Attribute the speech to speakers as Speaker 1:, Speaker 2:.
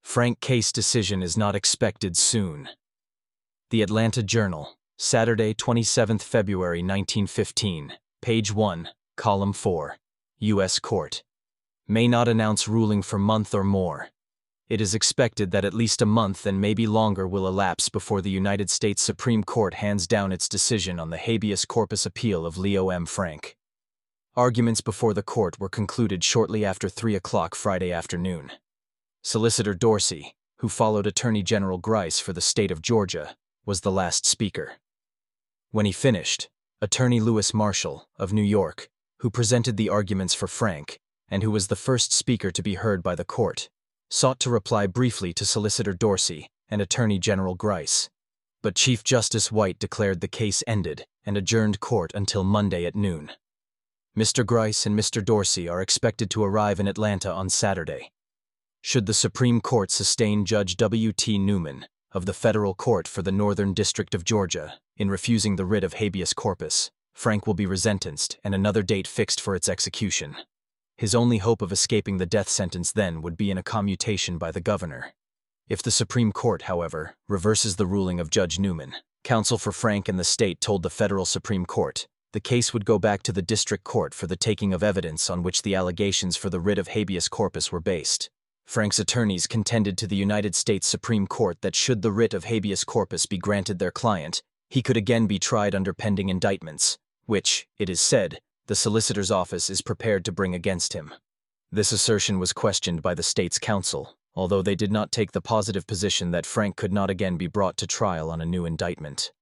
Speaker 1: Frank case decision is not expected soon. The Atlanta Journal, Saturday, 27 February 1915, page 1, column 4, U.S. Court. May not announce ruling for month or more. It is expected that at least a month and maybe longer will elapse before the United States Supreme Court hands down its decision on the habeas corpus appeal of Leo M. Frank. Arguments before the court were concluded shortly after 3 o'clock Friday afternoon. Solicitor Dorsey, who followed Attorney General Grice for the state of Georgia, was the last speaker. When he finished, Attorney Lewis Marshall, of New York, who presented the arguments for Frank, and who was the first speaker to be heard by the court, sought to reply briefly to Solicitor Dorsey and Attorney General Grice. But Chief Justice White declared the case ended and adjourned court until Monday at noon. Mr. Grice and Mr. Dorsey are expected to arrive in Atlanta on Saturday. Should the Supreme Court sustain Judge W.T. Newman of the Federal Court for the Northern District of Georgia in refusing the writ of habeas corpus, Frank will be resentenced and another date fixed for its execution. His only hope of escaping the death sentence then would be in a commutation by the governor. If the Supreme Court, however, reverses the ruling of Judge Newman, counsel for Frank and the state told the Federal Supreme Court the case would go back to the district court for the taking of evidence on which the allegations for the writ of habeas corpus were based. Frank's attorneys contended to the United States Supreme Court that should the writ of habeas corpus be granted their client, he could again be tried under pending indictments, which, it is said, the solicitor's office is prepared to bring against him. This assertion was questioned by the state's counsel, although they did not take the positive position that Frank could not again be brought to trial on a new indictment.